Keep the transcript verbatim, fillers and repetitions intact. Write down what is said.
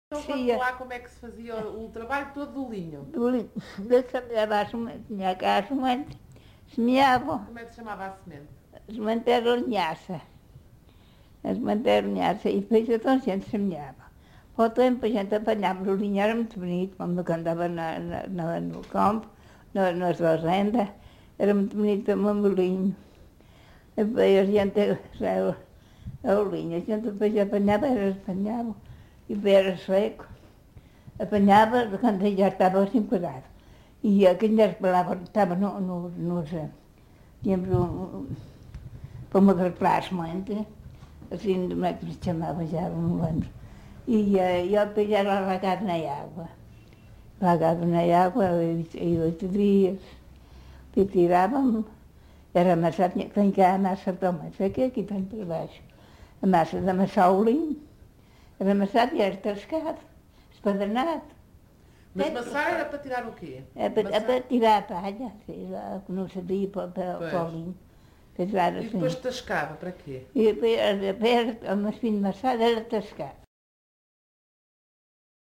Então Sim, conta lá como é que se fazia o, o trabalho todo do linho. do li- da semeava a semente, tinha cá a semente, semeava, Como é que se chamava a semente? a semente era linhaça, a semente era linhaça, e depois então a gente semeava. Com o tempo a gente apanhava o linho, era muito bonito, quando eu andava na, na, na- no campo, na, nas fazendas, era muito bonito o meu linho. E depois a gente, já é o, é o linho, a gente depois apanhava, era apanhava, e depois era seco. Apanhava quando já estava assim curado. E aquele palavra estava no, no, nos. Tínhamos um, um, como de plasmante, assim, como é que se chamava já, não lembro. E eh, eu depois era largado na água. Largado na água em oito dias. E tirava-me. Era massa, tinha- tem cá a massa para mais aqui, aqui tem por baixo. A massa de amassar o linho. Era amassado e era tascado, espadernado. Mas maçar era para tirar o quê? É para, é Maçar? para tirar a palha, sei lá, que não sabia para, para, para Pois. o linho. Para tirar E depois assim. tascava, para quê? E depois, depois, uma espinha de maçada era tascado.